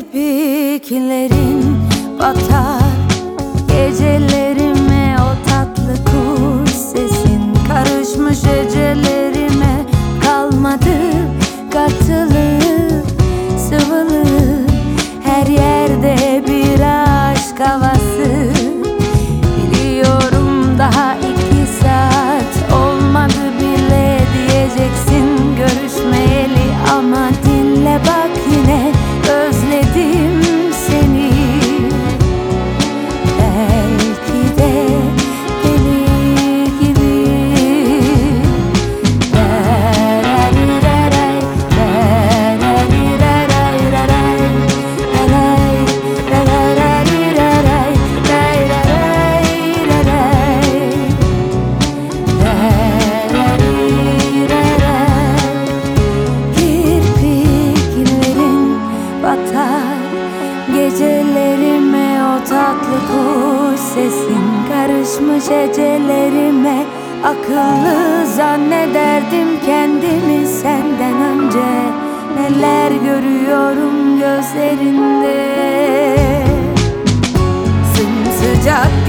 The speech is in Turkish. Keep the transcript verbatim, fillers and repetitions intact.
Kirpiklerin batar gecelerime, o tatlı kuş sesin karışmış ecelerime. Kalmadı katılı sıvılı, her yerde bir aşk havası. Biliyorum daha iki saat olmadı bile diyeceksin görüşmeyeli, ama dinle bak yine özledim seni. Belki de deli gibi. Kirpiklerin batar gecelerime, o tatlı kuş sesin karışmış ecelerime. Akıllı zannederdim kendimi senden önce, neler görüyorum gözlerinde. Sımsıcak